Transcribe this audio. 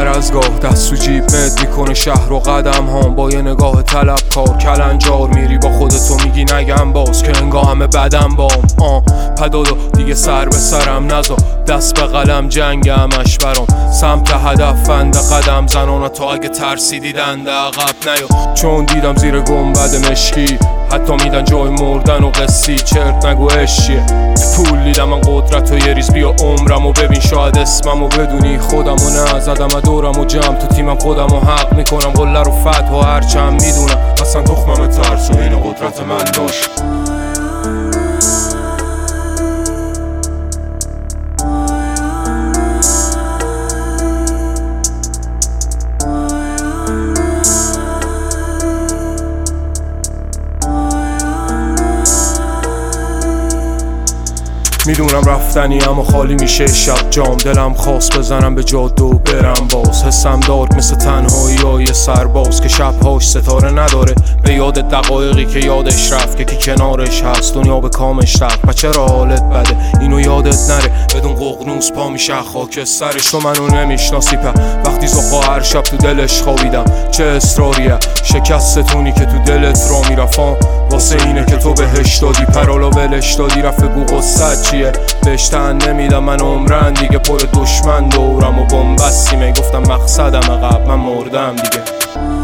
از گاه دست و جیب مد میکنه شهر و قدم هم با یه نگاه طلبکار کلنجار میری با خودتو میگی نگم باز که انگاه همه بدم بام پدادا دیگه سر به سرم نزا دست به قلم جنگ همش برام سمت هدف فند قدم زنانا تا اگه ترسی دیدن عقب نیا چون دیدم زیر گنبد مشکی حتی میدن جای مردن و قصی چرت نگو اشیه پول دیدم من قدرت و یه ریز بیا عمرم و ببین شاید اسمم و بدونی خودم و نه زدم دورم و جمع تو تیمم خودم و حق میکنم قله رو فتح و هرچند میدونم اصلا تخمم ترس و این قدرت من داشت میدونم رفتنی اما خالی میشه شب جام دلم خواست بزنم به جاده و برم باز حسم دارد مثل تنهایی های سرباز که شبهاش ستاره نداره به یاد دقایقی که یادش رفت که کی کنارش هست دنیا به کامش رفت و چرا حالت بده اینو یادت نره بدون ققنوس پا میشه خاکسترش تو منو نمیشناسی وقتی زخا هر شب تو دلش خوابیدم چه اصراریه شکستتونی که تو دلت را میرفام واسه اینه که تو بهش دادی پرالا ولش دادی رفت بگو قصت چیه بهشتن نمیدم من عمرن دیگه پر دشمن دورم و بومبستیمه گفتم مقصدم عقب من مردم دیگه